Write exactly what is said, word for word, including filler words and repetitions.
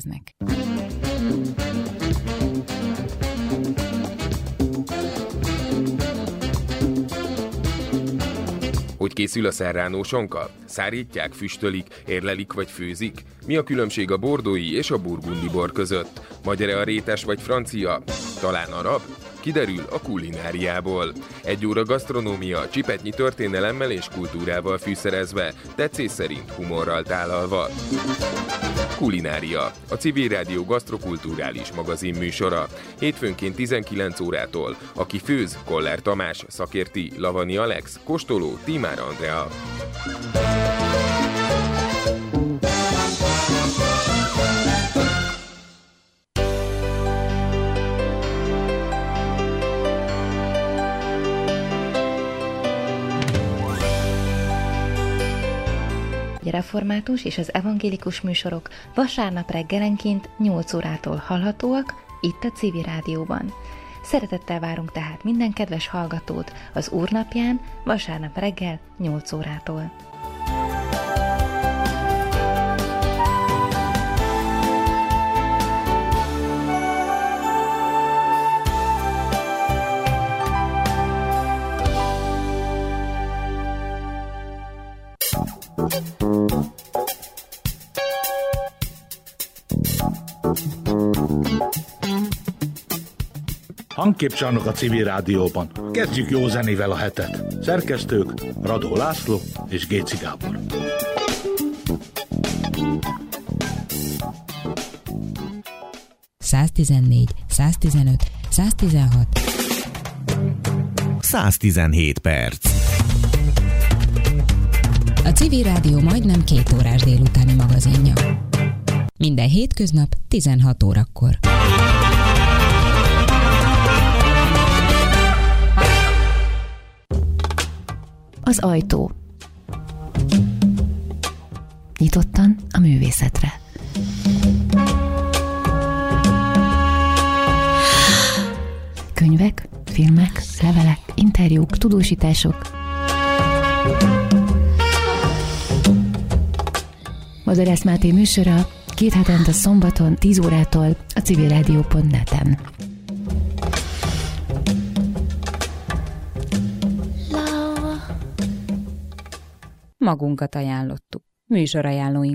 jelentkeznek. Hogy készül a serrano sonka? Szárítják, füstölik, érlelik vagy főzik? Mi a különbség a bordói és a burgundi bor között? Magyar-e a rétes vagy francia? Talán arab? Kiderül a kulináriából. Egy óra gasztronómia, csipetnyi történelemmel és kultúrával fűszerezve, tetszés szerint humorral tálalva. Kulinária, a Civil Rádió gasztrokulturális magazin műsora. Hétfőnként tizenkilenc órától. Aki főz, Koller Tamás, szakérti, Lavani Alex, kóstoló, Tímár Andrea. Református és az evangélikus műsorok vasárnap reggelenként nyolc órától hallhatóak itt a Civil Rádióban. Szeretettel várunk tehát minden kedves hallgatót az Úrnapján vasárnap reggel nyolc órától. Hangképcsarnok a Civil Rádióban. Kezdjük jó zenével a hetet. Szerkesztők Radó László és Géci Gábor. száztizennégy, száztizenöt, száztizenhat száztizenhét perc. A Civil Rádió majdnem két órás délutáni magazinja. Minden hétköznap tizenhat órakor. Az ajtó. Nyitottan a művészetre. Könyvek, filmek, levelek, interjúk, tudósítások. Madarász Máté műsora két hetente szombaton tíz órától a civilradio pont net-en. Magunkat ajánlottuk. Műsorajánlóink